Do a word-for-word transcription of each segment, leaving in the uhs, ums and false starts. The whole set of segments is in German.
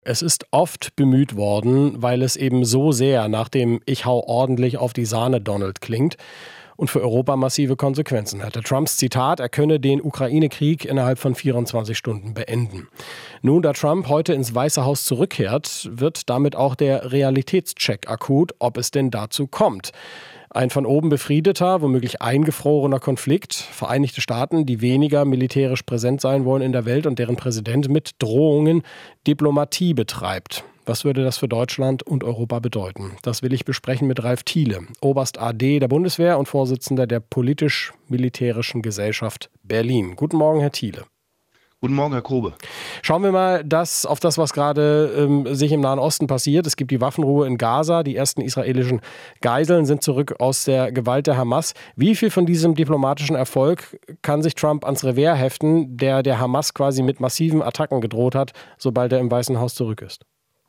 Es ist oft bemüht worden, weil es eben so sehr nach dem Ich hau ordentlich auf die Sahne Donald klingt und für Europa massive Konsequenzen hatte. Trumps Zitat, er könne den Ukraine-Krieg innerhalb von vierundzwanzig Stunden beenden. Nun, da Trump heute ins Weiße Haus zurückkehrt, wird damit auch der Realitätscheck akut, ob es denn dazu kommt. Ein von oben befriedeter, womöglich eingefrorener Konflikt. Vereinigte Staaten, die weniger militärisch präsent sein wollen in der Welt und deren Präsident mit Drohungen Diplomatie betreibt. Was würde das für Deutschland und Europa bedeuten? Das will ich besprechen mit Ralf Thiele, Oberst A D der Bundeswehr und Vorsitzender der Politisch-Militärischen Gesellschaft Berlin. Guten Morgen, Herr Thiele. Guten Morgen, Herr Grobe. Schauen wir mal das, auf das, was gerade ähm, sich im Nahen Osten passiert. Es gibt die Waffenruhe in Gaza. Die ersten israelischen Geiseln sind zurück aus der Gewalt der Hamas. Wie viel von diesem diplomatischen Erfolg kann sich Trump ans Revers heften, der der Hamas quasi mit massiven Attacken gedroht hat, sobald er im Weißen Haus zurück ist?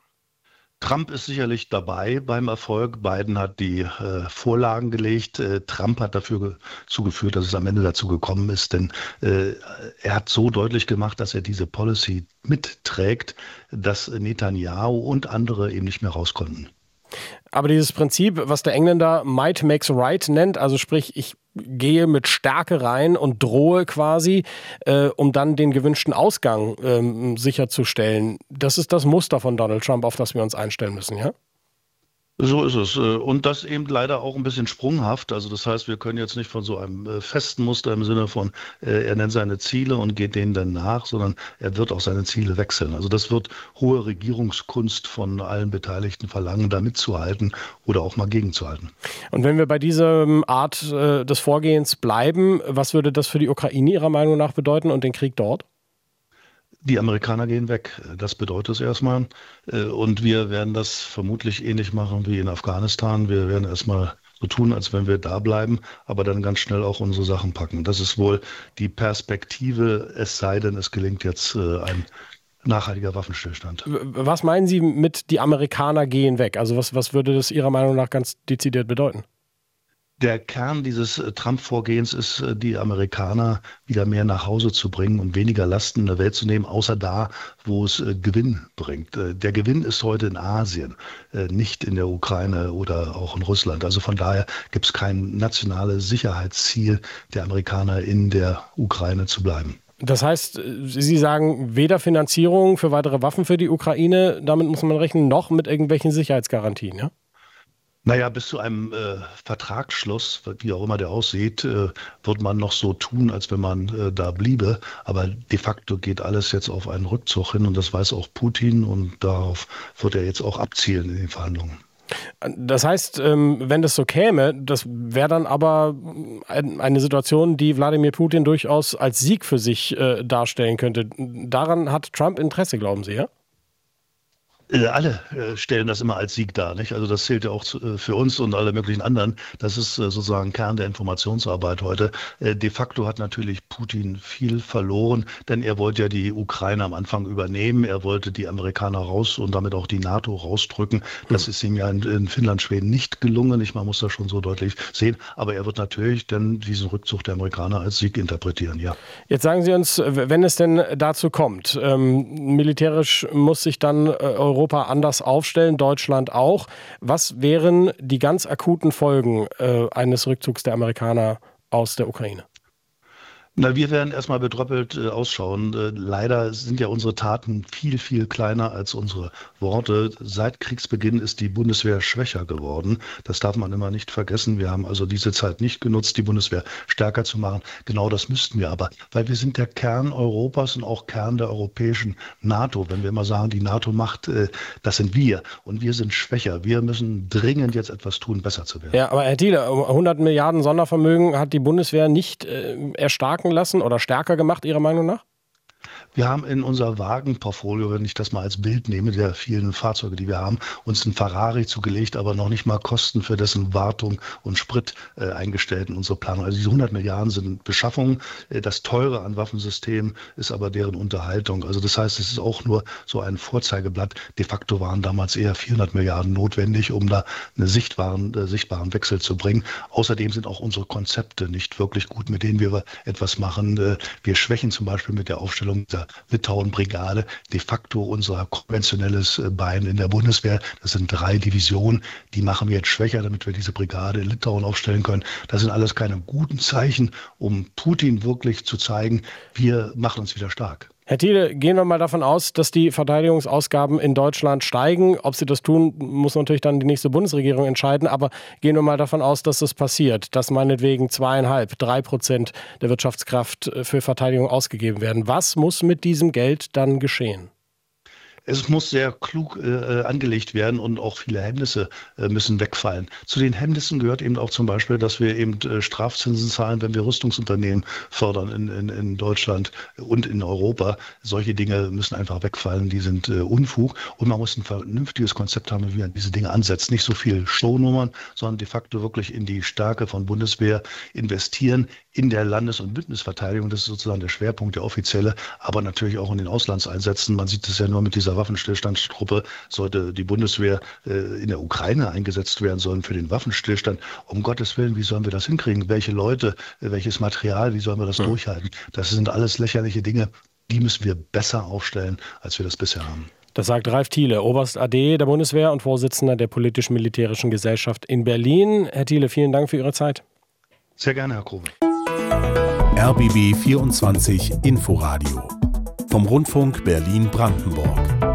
Trump ist sicherlich dabei beim Erfolg. Biden hat die äh, Vorlagen gelegt. Äh, Trump hat dafür zugeführt, dass es am Ende dazu gekommen ist. Denn äh, er hat so deutlich gemacht, dass er diese Policy mitträgt, dass Netanyahu und andere eben nicht mehr raus konnten. Aber dieses Prinzip, was der Engländer Might makes right nennt, also sprich, ich gehe mit Stärke rein und drohe quasi, äh, um dann den gewünschten Ausgang ähm, sicherzustellen. Das ist das Muster von Donald Trump, auf das wir uns einstellen müssen, ja? So ist es. Und das eben leider auch ein bisschen sprunghaft. Also das heißt, wir können jetzt nicht von so einem festen Muster im Sinne von, er nennt seine Ziele und geht denen dann nach, sondern er wird auch seine Ziele wechseln. Also das wird hohe Regierungskunst von allen Beteiligten verlangen, da mitzuhalten oder auch mal gegenzuhalten. Und wenn wir bei dieser Art äh, des Vorgehens bleiben, was würde das für die Ukraine Ihrer Meinung nach bedeuten und den Krieg dort? Die Amerikaner gehen weg, das bedeutet es erstmal. Und wir werden das vermutlich ähnlich machen wie in Afghanistan. Wir werden erstmal so tun, als wenn wir da bleiben, aber dann ganz schnell auch unsere Sachen packen. Das ist wohl die Perspektive, es sei denn, es gelingt jetzt ein nachhaltiger Waffenstillstand. Was meinen Sie mit die Amerikaner gehen weg? Also was, was würde das Ihrer Meinung nach ganz dezidiert bedeuten? Der Kern dieses Trump-Vorgehens ist, die Amerikaner wieder mehr nach Hause zu bringen und weniger Lasten in der Welt zu nehmen, außer da, wo es Gewinn bringt. Der Gewinn ist heute in Asien, nicht in der Ukraine oder auch in Russland. Also von daher gibt es kein nationales Sicherheitsziel der Amerikaner in der Ukraine zu bleiben. Das heißt, Sie sagen weder Finanzierung für weitere Waffen für die Ukraine, damit muss man rechnen, noch mit irgendwelchen Sicherheitsgarantien, ja? Naja, bis zu einem äh, Vertragsschluss, wie auch immer der aussieht, äh, wird man noch so tun, als wenn man äh, da bliebe. Aber de facto geht alles jetzt auf einen Rückzug hin und das weiß auch Putin und darauf wird er jetzt auch abzielen in den Verhandlungen. Das heißt, wenn das so käme, das wäre dann aber eine Situation, die Wladimir Putin durchaus als Sieg für sich äh, darstellen könnte. Daran hat Trump Interesse, glauben Sie, ja? Alle stellen das immer als Sieg dar, nicht? Also das zählt ja auch für uns und alle möglichen anderen. Das ist sozusagen Kern der Informationsarbeit heute. De facto hat natürlich Putin viel verloren, denn er wollte ja die Ukraine am Anfang übernehmen. Er wollte die Amerikaner raus und damit auch die NATO rausdrücken. Das ist ihm ja in Finnland, Schweden nicht gelungen. Man muss das schon so deutlich sehen. Aber er wird natürlich dann diesen Rückzug der Amerikaner als Sieg interpretieren, ja. Jetzt sagen Sie uns, wenn es denn dazu kommt, ähm, militärisch muss sich dann Europa Europa anders aufstellen, Deutschland auch. Was wären die ganz akuten Folgen äh, eines Rückzugs der Amerikaner aus der Ukraine? Na, wir werden erstmal bedröppelt äh, ausschauen. Äh, leider sind ja unsere Taten viel, viel kleiner als unsere Worte. Seit Kriegsbeginn ist die Bundeswehr schwächer geworden. Das darf man immer nicht vergessen. Wir haben also diese Zeit nicht genutzt, die Bundeswehr stärker zu machen. Genau das müssten wir aber, weil wir sind der Kern Europas und auch Kern der europäischen NATO. Wenn wir immer sagen, die NATO macht, äh, das sind wir und wir sind schwächer. Wir müssen dringend jetzt etwas tun, besser zu werden. Ja, aber Herr Thiele, hundert Milliarden Sondervermögen hat die Bundeswehr nicht äh, erstarken lassen oder stärker gemacht, Ihrer Meinung nach? Wir haben in unser Wagenportfolio, wenn ich das mal als Bild nehme, der vielen Fahrzeuge, die wir haben, uns einen Ferrari zugelegt, aber noch nicht mal Kosten für dessen Wartung und Sprit äh, eingestellt in unsere Planung. Also diese hundert Milliarden sind Beschaffungen. Äh, das Teure an Waffensystemen ist aber deren Unterhaltung. Also das heißt, es ist auch nur so ein Vorzeigeblatt. De facto waren damals eher vierhundert Milliarden notwendig, um da einen sichtbaren, äh, sichtbaren Wechsel zu bringen. Außerdem sind auch unsere Konzepte nicht wirklich gut, mit denen wir etwas machen. Äh, wir schwächen zum Beispiel mit der Aufstellung der Litauen-Brigade de facto unser konventionelles Bein in der Bundeswehr. Das sind drei Divisionen, die machen wir jetzt schwächer, damit wir diese Brigade in Litauen aufstellen können. Das sind alles keine guten Zeichen, um Putin wirklich zu zeigen, wir machen uns wieder stark. Herr Thiele, gehen wir mal davon aus, dass die Verteidigungsausgaben in Deutschland steigen. Ob sie das tun, muss natürlich dann die nächste Bundesregierung entscheiden. Aber gehen wir mal davon aus, dass das passiert, dass meinetwegen zweieinhalb, drei Prozent der Wirtschaftskraft für Verteidigung ausgegeben werden. Was muss mit diesem Geld dann geschehen? Es muss sehr klug äh, angelegt werden und auch viele Hemmnisse äh, müssen wegfallen. Zu den Hemmnissen gehört eben auch zum Beispiel, dass wir eben äh, Strafzinsen zahlen, wenn wir Rüstungsunternehmen fördern in, in, in Deutschland und in Europa. Solche Dinge müssen einfach wegfallen, die sind äh, Unfug. Und man muss ein vernünftiges Konzept haben, wie man diese Dinge ansetzt. Nicht so viel Shownummern, sondern de facto wirklich in die Stärke von Bundeswehr investieren, in der Landes- und Bündnisverteidigung. Das ist sozusagen der Schwerpunkt, der offizielle, aber natürlich auch in den Auslandseinsätzen. Man sieht es ja nur mit dieser Waffenstillstandstruppe, sollte die Bundeswehr äh, in der Ukraine eingesetzt werden sollen für den Waffenstillstand. Um Gottes Willen, wie sollen wir das hinkriegen? Welche Leute, äh, welches Material, wie sollen wir das ja. durchhalten? Das sind alles lächerliche Dinge, die müssen wir besser aufstellen, als wir das bisher haben. Das sagt Ralf Thiele, Oberst A D der Bundeswehr und Vorsitzender der Politisch-Militärischen Gesellschaft in Berlin. Herr Thiele, vielen Dank für Ihre Zeit. Sehr gerne, Herr Krone. R B B vierundzwanzig Inforadio vom Rundfunk Berlin-Brandenburg.